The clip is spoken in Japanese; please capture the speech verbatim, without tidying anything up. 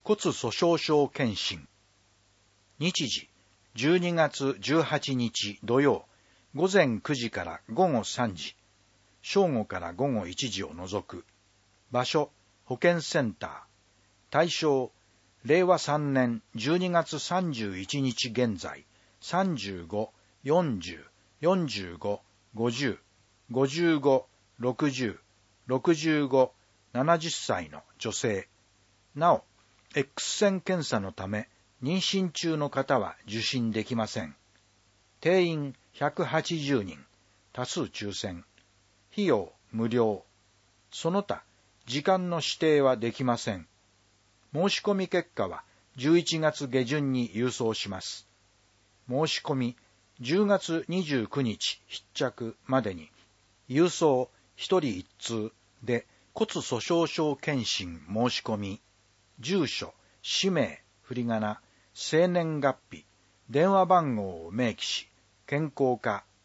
骨粗しょう症検診。日時、じゅうにがつじゅうはちにち土曜、午前くじから午後さんじ、正午から午後いちじを除く。場所、保健センター。対象、れいわさんねんじゅうにがつさんじゅういちにち現在、さんじゅうご、よんじゅう、よんじゅうご、ごじゅう、ごじゅうご、ろくじゅう、ろくじゅうご、ななじゅっさいの女性。なお、X 線検査のため、妊娠中の方は受診できません。定員ひゃくはちじゅうにん、多数抽選。費用無料。その他、時間の指定はできません。申し込み結果はじゅういちがつげじゅんに郵送します。申し込みじゅうがつにじゅうくにち必着までに、郵送ひとりいっつうで骨粗しょう症検診申し込み、住所、氏名、振り仮名、生年月日、電話番号を明記し、健康課